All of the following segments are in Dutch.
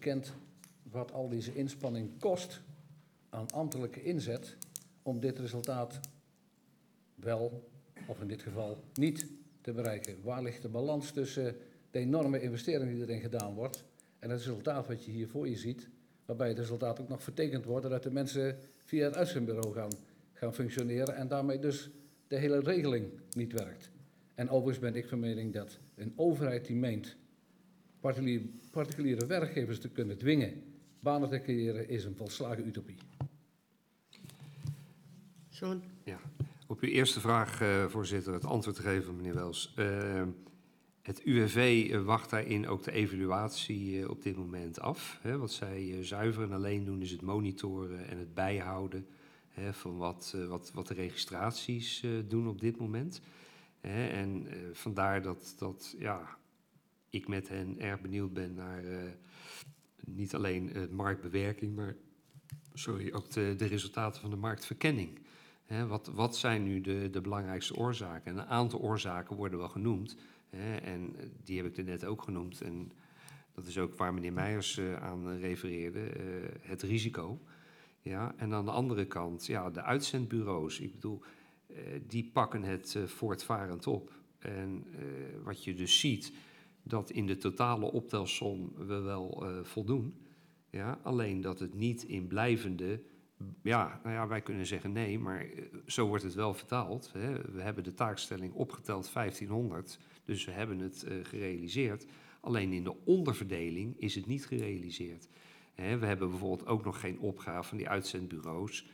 bekend wat al deze inspanning kost aan ambtelijke inzet om dit resultaat wel, of in dit geval niet, te bereiken? Waar ligt de balans tussen de enorme investering die erin gedaan wordt en het resultaat wat je hier voor je ziet, waarbij het resultaat ook nog vertekend wordt dat de mensen via het uitzendbureau gaan functioneren en daarmee dus de hele regeling niet werkt. En overigens ben ik van mening dat een overheid die meent particuliere werkgevers te kunnen dwingen banen te creëren, is een volslagen utopie. John? Ja, op uw eerste vraag, voorzitter, het antwoord te geven, meneer Wels. Het UWV wacht daarin ook de evaluatie op dit moment af. Hè. Wat zij zuiver en alleen doen is het monitoren en het bijhouden van wat de registraties doen op dit moment. En vandaar dat ik met hen erg benieuwd ben naar niet alleen marktbewerking, maar ook de resultaten van de marktverkenning. Wat zijn nu de belangrijkste oorzaken? En een aantal oorzaken worden wel genoemd. En die heb ik er net ook genoemd. En dat is ook waar meneer Meijers aan refereerde. Het risico. Ja, en aan de andere kant, de uitzendbureaus. Ik bedoel, die pakken het voortvarend op. En wat je dus ziet, dat in de totale optelsom we wel voldoen. Ja, alleen dat het niet in blijvende... wij kunnen zeggen nee, maar zo wordt het wel vertaald. Hè. We hebben de taakstelling opgeteld 1500, dus we hebben het gerealiseerd. Alleen in de onderverdeling is het niet gerealiseerd. We hebben bijvoorbeeld ook nog geen opgave van die uitzendbureaus.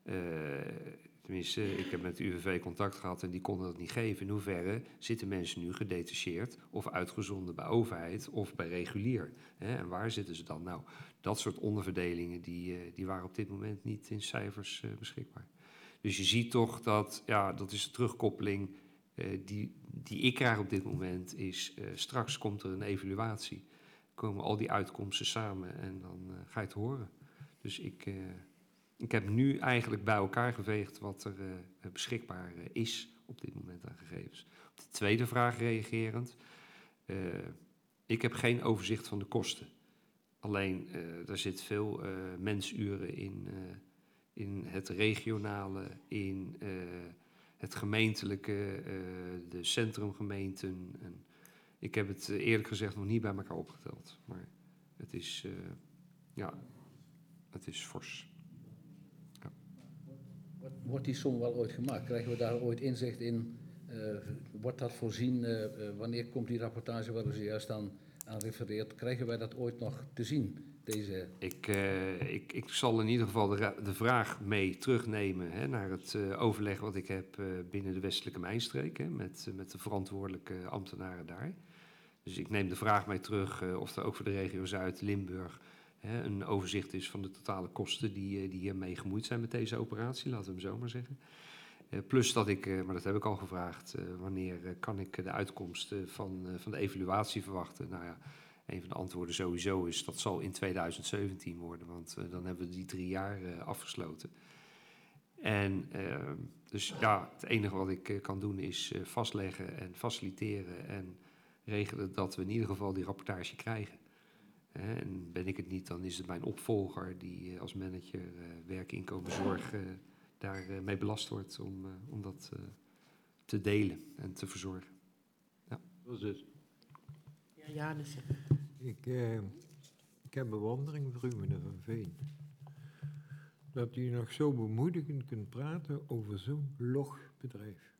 Tenminste, ik heb met de UWV contact gehad en die konden dat niet geven. In hoeverre zitten mensen nu gedetacheerd of uitgezonden bij overheid of bij regulier? En waar zitten ze dan? Nou, dat soort onderverdelingen die waren op dit moment niet in cijfers beschikbaar. Dus je ziet toch dat is de terugkoppeling die ik krijg op dit moment is... straks komt er een evaluatie, komen al die uitkomsten samen en dan ga je het horen. Dus ik heb nu eigenlijk bij elkaar geveegd wat er beschikbaar is op dit moment aan gegevens. Op de tweede vraag reagerend. Ik heb geen overzicht van de kosten. Alleen, er zit veel mensuren in het regionale, in het gemeentelijke, de centrumgemeenten. En ik heb het eerlijk gezegd nog niet bij elkaar opgeteld. Maar het is, het is fors. Wordt die som wel ooit gemaakt? Krijgen we daar ooit inzicht in? Wordt dat voorzien? Wanneer komt die rapportage waar u zojuist aan refereert? Krijgen wij dat ooit nog te zien? Ik zal in ieder geval de vraag mee terugnemen naar het overleg wat ik heb binnen de westelijke mijnstreek met de verantwoordelijke ambtenaren daar. Dus ik neem de vraag mee terug of er ook voor de regio Zuid-Limburg een overzicht is van de totale kosten die hiermee gemoeid zijn met deze operatie, laten we hem zo maar zeggen. Plus dat ik, maar dat heb ik al gevraagd, wanneer kan ik de uitkomsten van de evaluatie verwachten? Nou ja, een van de antwoorden sowieso is dat zal in 2017 worden, want dan hebben we die 3 jaar afgesloten. En dus het enige wat ik kan doen is vastleggen en faciliteren en regelen dat we in ieder geval die rapportage krijgen. En ben ik het niet, dan is het mijn opvolger die als manager werk, inkomen, zorg daarmee belast wordt om dat te delen en te verzorgen. Ja. Dat is het. Ja, Janus. Ik heb bewondering voor u, meneer Van Veen. Dat u nog zo bemoedigend kunt praten over zo'n log bedrijf.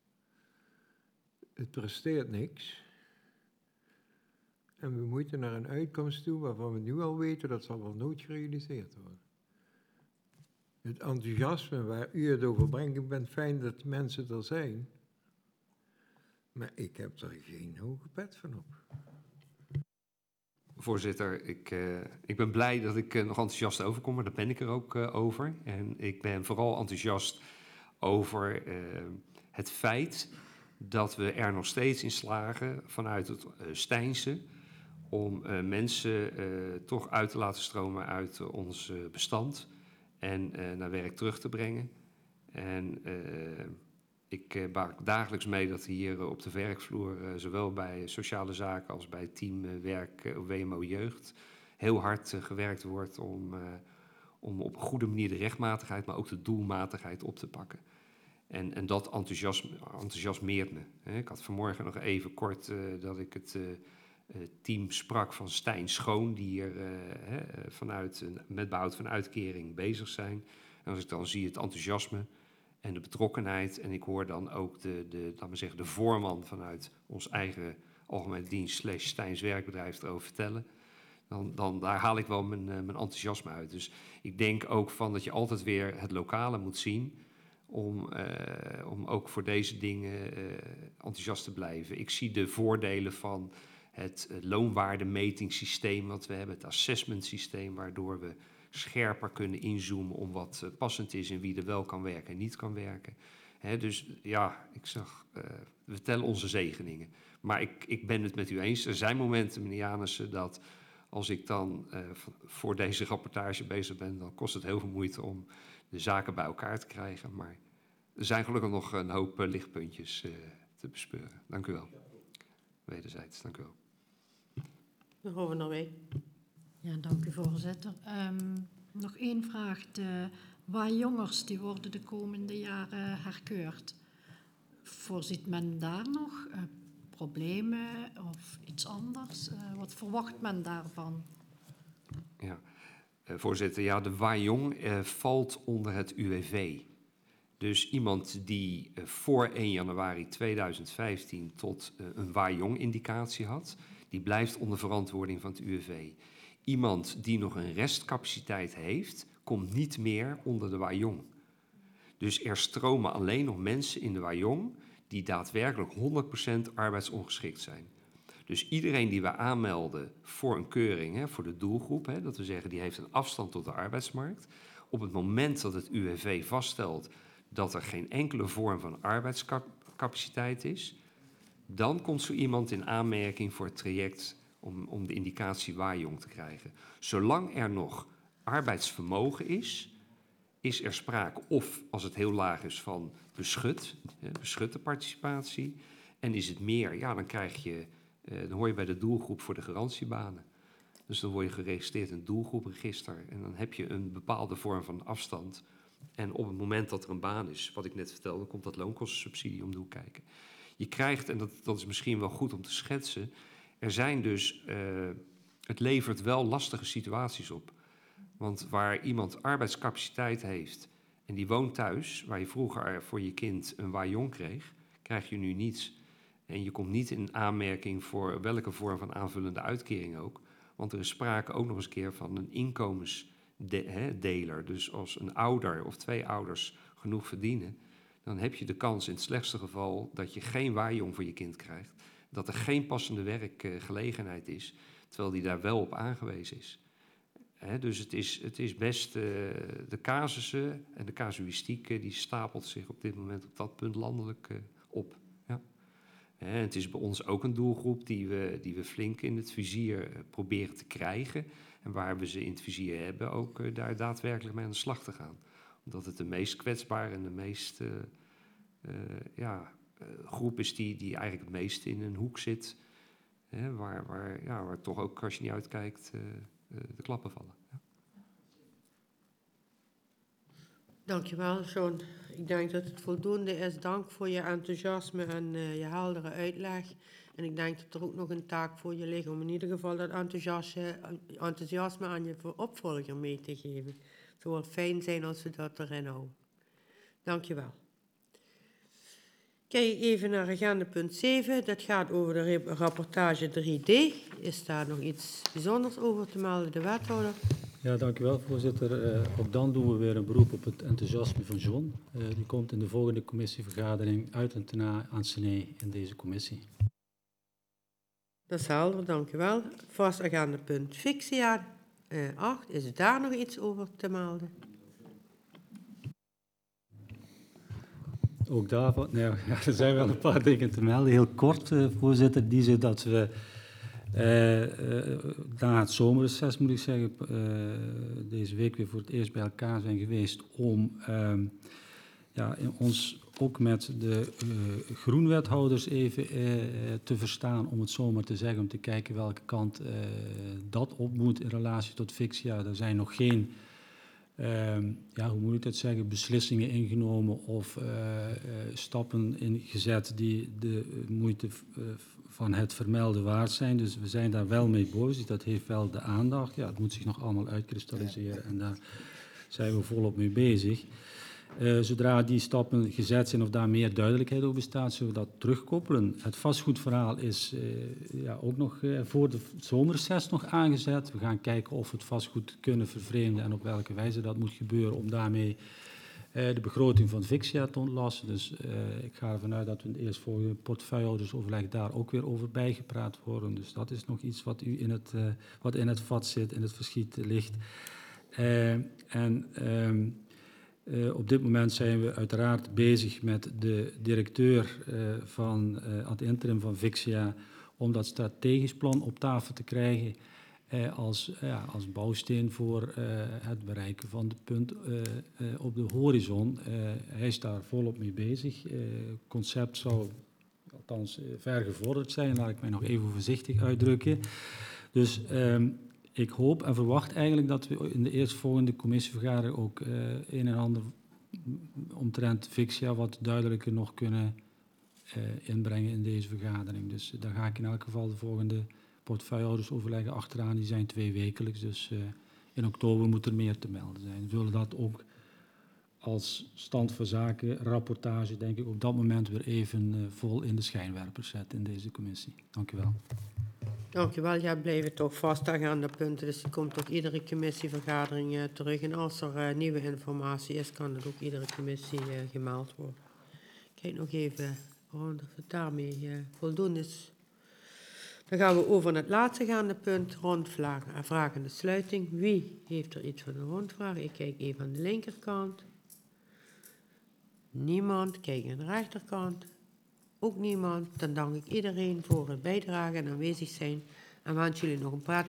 Het presteert niks. En we moeten naar een uitkomst toe waarvan we nu al weten dat zal wel nooit gerealiseerd worden. Het enthousiasme waar u het over brengt, ik ben fijn dat die mensen er zijn. Maar ik heb er geen hoge pet van op. Voorzitter, ik ben blij dat ik nog enthousiast overkom, maar daar ben ik er ook over. En ik ben vooral enthousiast over het feit dat we er nog steeds in slagen vanuit het Stijnse om mensen toch uit te laten stromen uit ons bestand en naar werk terug te brengen. En ik maak dagelijks mee dat hier op de werkvloer, zowel bij sociale zaken als bij team werk WMO Jeugd, heel hard gewerkt wordt om op een goede manier de rechtmatigheid, maar ook de doelmatigheid op te pakken. En dat enthousiasmeert me. Ik had vanmorgen nog even kort dat ik het team sprak van Stijn Schoon, die hier met behoud van uitkering bezig zijn. En als ik dan zie het enthousiasme en de betrokkenheid, en ik hoor dan ook laten we zeggen, de voorman vanuit ons eigen algemene dienst / Stijns werkbedrijf erover vertellen, dan daar haal ik wel mijn enthousiasme uit. Dus ik denk ook van dat je altijd weer het lokale moet zien om ook voor deze dingen enthousiast te blijven. Ik zie de voordelen van het loonwaardemetingssysteem wat we hebben, het assessment systeem, waardoor we scherper kunnen inzoomen om wat passend is en wie er wel kan werken en niet kan werken. Dus ja, we tellen onze zegeningen. Maar ik ben het met u eens. Er zijn momenten, meneer Janissen, dat als ik dan voor deze rapportage bezig ben, dan kost het heel veel moeite om de zaken bij elkaar te krijgen. Maar er zijn gelukkig nog een hoop lichtpuntjes te bespeuren. Dank u wel. Wederzijds, dank u wel. Dan gaan we naar mee. Ja, dank u voorzitter. Nog één vraag. De waaijongers die worden de komende jaren herkeurd. Voorziet men daar nog problemen of iets anders? Wat verwacht men daarvan? Ja, voorzitter, ja, de waaijong valt onder het UWV. Dus iemand die voor 1 januari 2015 tot een waaijong-indicatie had, die blijft onder verantwoording van het UWV. Iemand die nog een restcapaciteit heeft, komt niet meer onder de waaijong. Dus er stromen alleen nog mensen in de waaijong die daadwerkelijk 100% arbeidsongeschikt zijn. Dus iedereen die we aanmelden voor een keuring, voor de doelgroep, dat we zeggen die heeft een afstand tot de arbeidsmarkt, op het moment dat het UWV vaststelt dat er geen enkele vorm van arbeidscapaciteit is, dan komt zo iemand in aanmerking voor het traject om de indicatie waaijong te krijgen. Zolang er nog arbeidsvermogen is er sprake of, als het heel laag is, van beschutte participatie. En is het meer, ja, dan hoor je bij de doelgroep voor de garantiebanen. Dus dan word je geregistreerd in het doelgroepregister en dan heb je een bepaalde vorm van afstand. En op het moment dat er een baan is, wat ik net vertelde, komt dat loonkostensubsidie om de hoek kijken. Je krijgt, en dat is misschien wel goed om te schetsen, er zijn dus, het levert wel lastige situaties op. Want waar iemand arbeidscapaciteit heeft en die woont thuis, waar je vroeger voor je kind een waaijong kreeg, krijg je nu niets. En je komt niet in aanmerking voor welke vorm van aanvullende uitkering ook. Want er is sprake ook nog eens een keer van een inkomensdeler. Dus als een ouder of 2 ouders genoeg verdienen, dan heb je de kans in het slechtste geval dat je geen waaijong voor je kind krijgt. Dat er geen passende werkgelegenheid is, terwijl die daar wel op aangewezen is. Dus het is best de casussen en de casuïstiek die stapelt zich op dit moment op dat punt landelijk op. Ja. En het is bij ons ook een doelgroep die we flink in het vizier proberen te krijgen. En waar we ze in het vizier hebben, ook daar daadwerkelijk mee aan de slag te gaan. Omdat het de meest kwetsbare en de meest groep is die eigenlijk het meest in een hoek zit. Waar toch ook, als je niet uitkijkt, de klappen vallen. Ja. Dankjewel, John. Ik denk dat het voldoende is. Dank voor je enthousiasme en je heldere uitleg. En ik denk dat er ook nog een taak voor je ligt om in ieder geval dat enthousiasme aan je opvolger mee te geven. Het zou wel fijn zijn als we dat erin houden. Dankjewel. Kijk even naar agenda punt 7. Dat gaat over de rapportage 3D. Is daar nog iets bijzonders over te melden, de wethouder? Ja, dank u wel, voorzitter. Ook dan doen we weer een beroep op het enthousiasme van John. Die komt in de volgende commissievergadering uit en ten aansnee in deze commissie. Dat is helder, dank u wel. Vast agendapunt Fixia 8. Is daar nog iets over te melden? Ook daarvan, er zijn wel een paar dingen te melden. Heel kort, voorzitter, die zit dat we na het zomerreces, moet ik zeggen, deze week weer voor het eerst bij elkaar zijn geweest om in ook met de groenwethouders even te verstaan, om het zo maar te zeggen, om te kijken welke kant dat op moet in relatie tot Fixia. Er zijn nog geen, hoe moet ik dat zeggen, beslissingen ingenomen of stappen ingezet die de moeite van het vermelden waard zijn. Dus we zijn daar wel mee bezig. Dat heeft wel de aandacht. Ja, het moet zich nog allemaal uitkristalliseren en daar zijn we volop mee bezig. Zodra die stappen gezet zijn of daar meer duidelijkheid over bestaat, zullen we dat terugkoppelen. Het vastgoedverhaal is ook nog voor de zomerreces nog aangezet. We gaan kijken of we het vastgoed kunnen vervreemden en op welke wijze dat moet gebeuren om daarmee de begroting van Fixia te ontlasten. Dus ik ga ervan uit dat we in het eerstvolgende portefeuillehoudersoverleg daar ook weer over bijgepraat worden. Dus dat is nog iets wat u wat in het vat zit, in het verschiet ligt. Op dit moment zijn we uiteraard bezig met de directeur van ad interim van Fixia om dat strategisch plan op tafel te krijgen als bouwsteen voor het bereiken van het punt op de horizon. Hij is daar volop mee bezig. Het concept zou althans ver gevorderd zijn, laat ik mij nog even voorzichtig uitdrukken. Dus ik hoop en verwacht eigenlijk dat we in de eerstvolgende commissievergadering ook een en ander omtrent Fixia wat duidelijker nog kunnen inbrengen in deze vergadering. Dus daar ga ik in elk geval de volgende portefeuillehoudersoverleggen achteraan. Die zijn 2 wekelijks, dus in oktober moet er meer te melden zijn. We zullen dat ook als stand van zaken, rapportage, denk ik, op dat moment weer even vol in de schijnwerpers zetten in deze commissie. Dank u wel. Dankjewel. Ja, blijven toch vastleggen aan de punten. Dus die komt ook iedere commissievergadering terug. En als er nieuwe informatie is, kan het ook iedere commissie gemeld worden. Kijk nog even rond of het daarmee voldoende is. Dan gaan we over naar het laatste gaande punt, rondvragende sluiting. Wie heeft er iets van een rondvraag? Ik kijk even aan de linkerkant. Niemand. Kijk aan de rechterkant. Ook niemand. Dan dank ik iedereen voor het bijdragen en aanwezig zijn. En wens jullie nog een